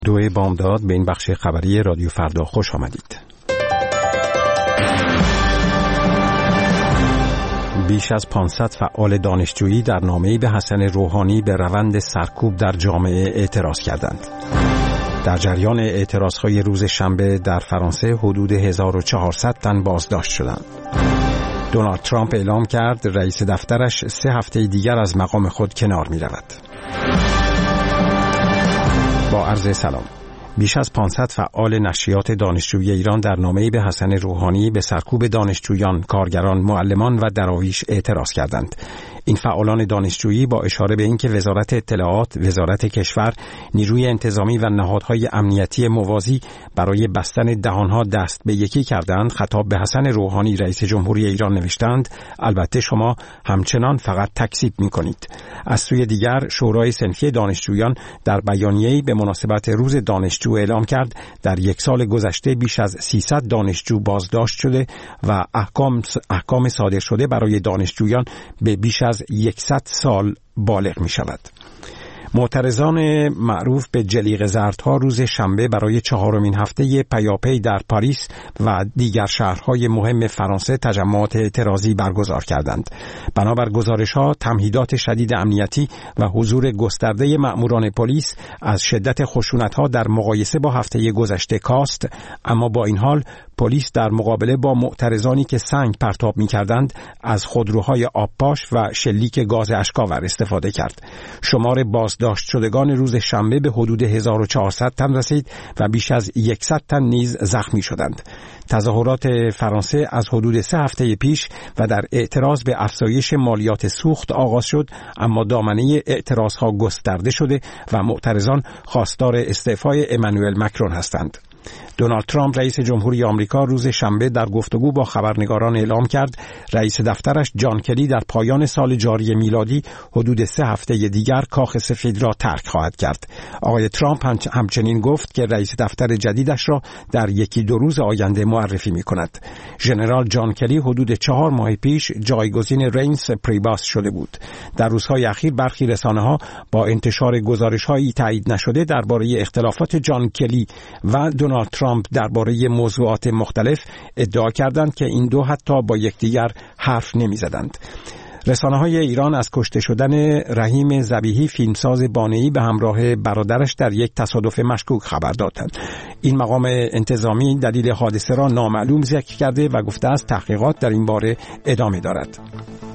دوی بامداد به این بخش خبری رادیو فردا خوش آمدید. بیش از 500 فعال دانشجویی در نامه‌ای به حسن روحانی به روند سرکوب در جامعه اعتراض کردند. در جریان اعتراضهای روز شنبه در فرانسه حدود 1400 تن بازداشت شدند. دونالد ترامپ اعلام کرد رئیس دفترش 3 هفته دیگر از مقام خود کنار می رود. با عرض سلام. بیش از 500 فعال نشریات دانشجویی ایران در نامه‌ای به حسن روحانی به سرکوب دانشجویان، کارگران، معلمان و دراویش اعتراض کردند. این فعالان دانشجویی با اشاره به اینکه وزارت اطلاعات، وزارت کشور، نیروی انتظامی و نهادهای امنیتی موازی برای بستن دهانها دست به یکی کردند، خطاب به حسن روحانی رئیس جمهوری ایران نوشتند: البته شما همچنان فقط تکذیب می‌کنید. از سوی دیگر شورای صنفی دانشجویان در بیانیه‌ای به مناسبت روز دانشجو اعلام کرد در یک سال گذشته بیش از 300 دانشجو بازداشت شده و احکام صادر شده برای دانشجویان به بیش از 100 سال بالغ می شود. معترضان معروف به جلیقه زردها روز شنبه برای 4مین هفته پیاپی در پاریس و دیگر شهرهای مهم فرانسه تجمعات اعتراضی برگزار کردند. بنابر گزارش‌ها تمهیدات شدید امنیتی و حضور گسترده مأموران پلیس از شدت خشونت‌ها در مقایسه با هفته گذشته کاست، اما با این حال پلیس در مقابله با معترضانی که سنگ پرتاب می‌کردند از خودروهای آبپاش و شلیک گاز اشک‌آور استفاده کرد. شمار بازداشت شدگان روز شنبه به حدود 1400 تن رسید و بیش از 100 تن نیز زخمی شدند. تظاهرات فرانسه از حدود 3 هفته پیش و در اعتراض به افزایش مالیات سوخت آغاز شد، اما دامنه اعتراضها گسترده شده و معترضان خواستار استعفای امانوئل مکرون هستند. دونالد ترامپ رئیس جمهوری آمریکا روز شنبه در گفتگو با خبرنگاران اعلام کرد رئیس دفترش جان کلی در پایان سال جاری میلادی حدود 3 هفته دیگر کاخ سفید را ترک خواهد کرد. آقای ترامپ همچنین گفت که رئیس دفتر جدیدش را در 1-2 روز آینده معرفی می کند. ژنرال جان کلی حدود 4 ماه پیش جایگزین رینس پریباس شده بود. در روزهای اخیر برخی رسانه‌ها با انتشار گزارش‌هایی تایید نشده درباره اختلافات جان کلی و دونالد ترامپ درباره موضوعات مختلف ادعا کردند که این دو حتی با یکدیگر حرف نمی‌زدند. رسانه‌های ایران از کشته شدن رحیم ذبیحی فیلمساز بانه‌ای به همراه برادرش در یک تصادف مشکوک خبر دادند. این مقام انتظامی دلیل حادثه را نامعلوم ذکر کرده و گفته است تحقیقات در این باره ادامه دارد.